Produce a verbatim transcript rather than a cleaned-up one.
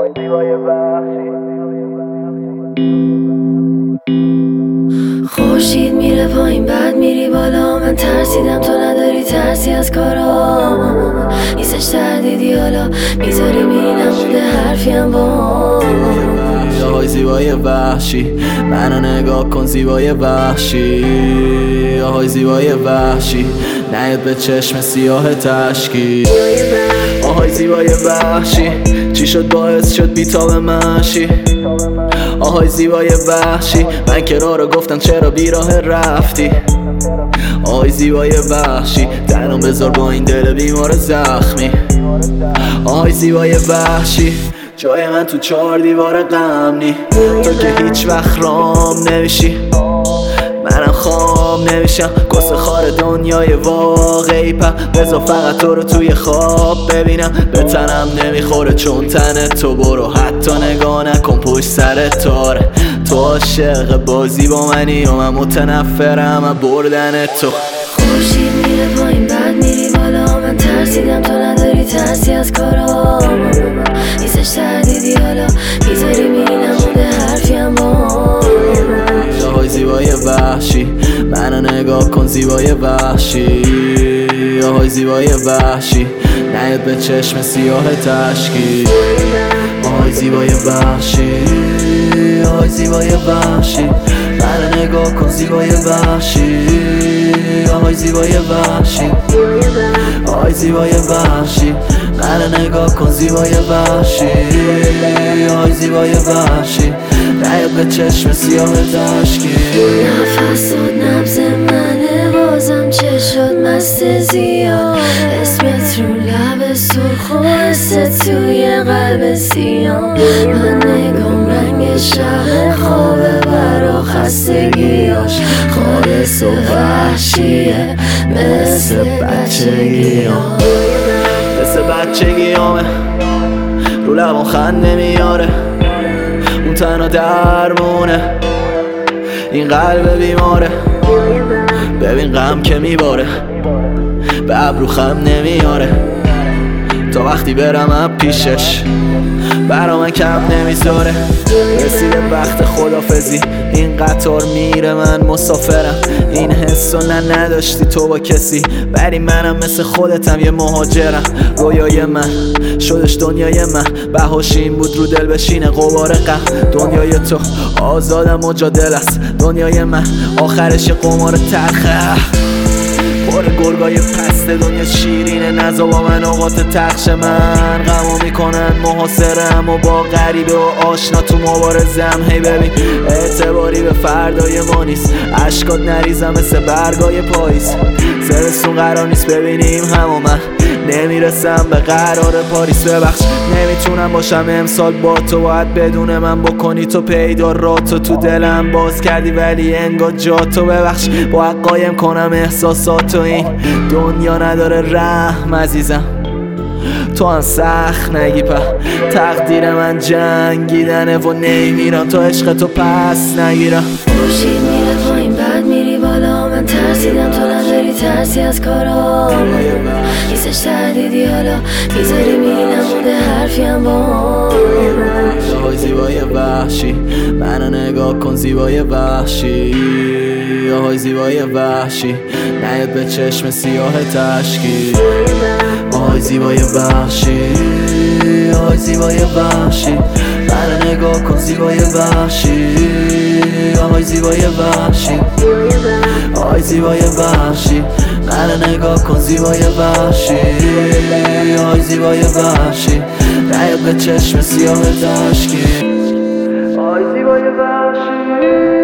خورشید میره پایین بعد میری بالا، من ترسیدم تو نداری ترسی از کارام، نیستش تردیدی حالا میذاری میری نمونده حرفیم با آهای زیبای وحشی منو نگاه کن زیبای وحشی، آهای زیبای وحشی نیاد به چشم سیاه تشکی، آهای زیبای وحشی چی شد باعث شد بیتاب منشی، آهای زیبای وحشی من که راه رو گفتم چرا بیراه رفتی، آهای زیبای وحشی تنم بذار با این دل بیمار زخمی، آهای زیبای وحشی جای من تو چهار دیوار غم نی، تو که هیچ وقت رام نمیشی منم خام نمیشم، گسه خار دنیای واقعی پا بذار فقط تو رو توی خواب ببینم، به تنم نمیخوره چون تن تو، برو حتی نگاه نکن پشت سر تاره، تو عاشق بازی با منی و من متنفرم از بردن تو. خورشید میره پایین بعد میری بالا، من ترسیدم تو نداری ترسی از کارام، نیستش تردیدی حالا میذاری میری نمونده حرفیم با آهای زیبای وحشی منو نگاه کن زیبای وحشی، آهای زیبای وحشی نیاد به چشم سیاه تشکی، آهای زیبای وحشی، آهای زیبای وحشی منو نگاه کن زیبای وحشی، آهای زیبای وحشی، آهای زیبای وحشی منو نگاه کن زیبای وحشی، آهای زیبای وحشی نیاد به چشم سیاه تشکی، نفس داد نبض منه بازم چه شد مست زیاد، اسمت رو لب سرخ و حست توی قلب سیاه، من نگام رنگ شب خوابه برا خستگیاش، خالص و وحشیه مثل بچگیام، مثل بچگیامه رو لبان خنده میاره، اون تنها درمونه این قلب بیماره، ببین غم که میباره به ابرو خم نمیاره، تا وقتی برم اب پیشش برا من کم نمیذاره، رسیده وقت خدافزی این قطار میره من مسافرم، این حسو نه نداشتی تو با کسی ولی منم مثل خودتم یه مهاجرم، رویای من شدش دنیای من، بهاش این بود رو دل بشینه غبار غم، دنیای تو آزادم مجادل است، دنیای من آخرش یه قمار تلخه پر گرگای پست، دنیا شیرینه نزا با من اوقات تخش من، غمو میکنن محاصرم و با غریبه و آشنا تو مبارزم، هی ببین اعتباری به فردای ما نیست، اشکات نریزم مثل برگای پاییز، زمستون قرار نیست ببینیم هم و من نمیرسم به قرار پاریس، ببخش نمیتونم باشم امسال با تو، باید بدون من بکنی تو پیدا راتو، تو دلم باز کردی ولی انگار جا تو، ببخش با قایم کنم احساساتو، این دنیا نداره رحم عزیزم تو هم سخت نگی په، تقدیر من جنگیدنه و نمیرم تا عشق تو پس نگیرم. خورشید میره پایین بعد میری بالا، من ترسیدم تو نداری ترسی از کارام، نیستش تردیدی حالا میذاری میری نمونده حرفیم با آهای زیبای وحشی منو نگاه کن زیبای وحشی، آهای زیبای وحشی نیاد به چشم سیاه تشکی، آهای زیبای وحشی، آهای زیبای وحشی منو نگاه کن زیبای وحشی، آهای زیبای وحشی، آهای زیبای وحشی منو نگاه کن زیبای وحشی، آهای زیبای وحشی نیاد به چشم سیاه تشکی، آهای زیبای وحشی.